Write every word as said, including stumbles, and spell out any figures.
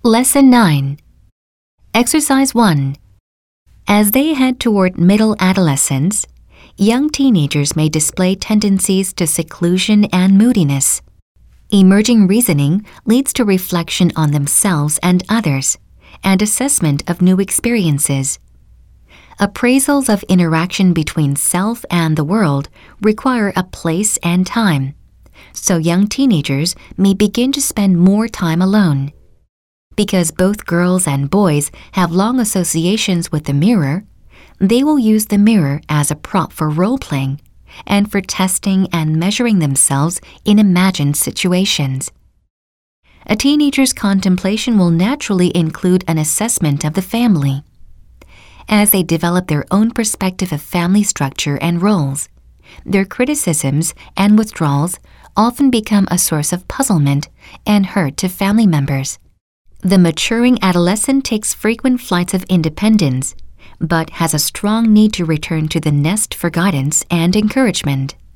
Lesson nine. Exercise one. As they head toward middle adolescence, young teenagers may display tendencies to seclusion and moodiness. Emerging reasoning leads to reflection on themselves and others, and assessment of new experiences. Appraisals of interaction between self and the world require a place and time, so young teenagers may begin to spend more time alone. Because both girls and boys have long associations with the mirror, they will use the mirror as a prop for role-playing and for testing and measuring themselves in imagined situations. A teenager's contemplation will naturally include an assessment of the family. As they develop their own perspective of family structure and roles, their criticisms and withdrawals often become a source of puzzlement and hurt to family members. The maturing adolescent takes frequent flights of independence, but has a strong need to return to the nest for guidance and encouragement.